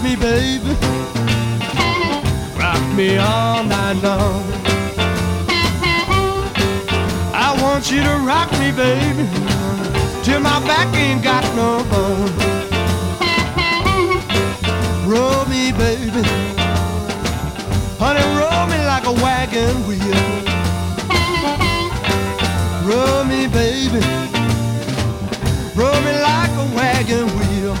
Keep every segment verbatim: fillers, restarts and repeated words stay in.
me, baby. Rock me all night long. I want you to rock me, baby, till my back ain't got no bone. Roll me, baby, honey, roll me like a wagon wheel. Roll me, baby, roll me like a wagon wheel.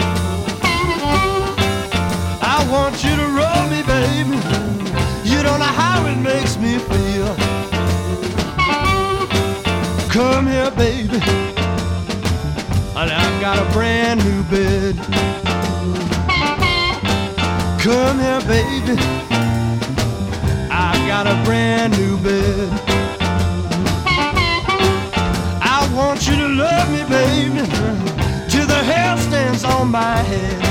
I want you to roll me, baby. You don't know how it makes me feel. Come here, baby, and I've got a brand new bed. Come here, baby, I've got a brand new bed. I want you to love me, baby, till the hair stands on my head.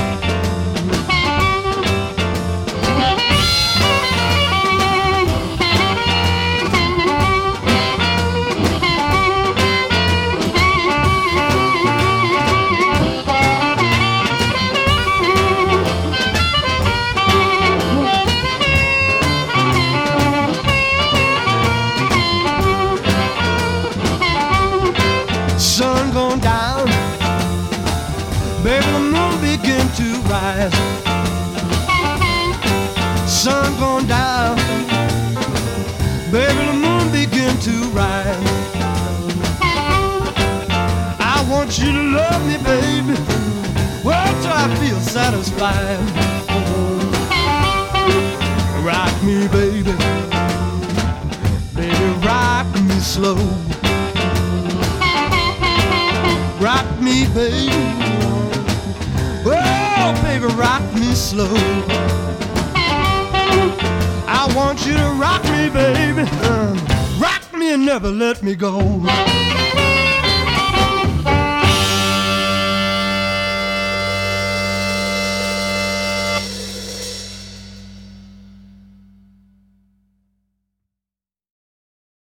Sun going down, baby, the moon begin to rise. Sun going down, baby, the moon begin to rise. I want you to love me, baby, well, till I feel satisfied. Rock me, baby, baby, rock me slow. Rock me, baby, oh, baby, rock me slow. I want you to rock me, baby, uh, rock me and never let me go.